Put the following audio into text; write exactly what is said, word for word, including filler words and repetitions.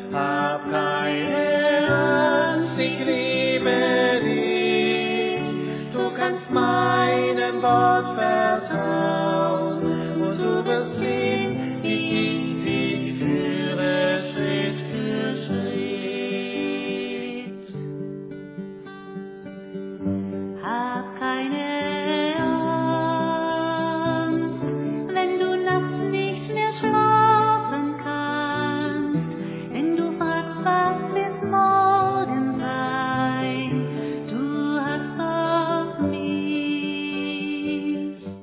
hab keine Angst, ich liebe dich. Du kannst meinem Wort vertrauen.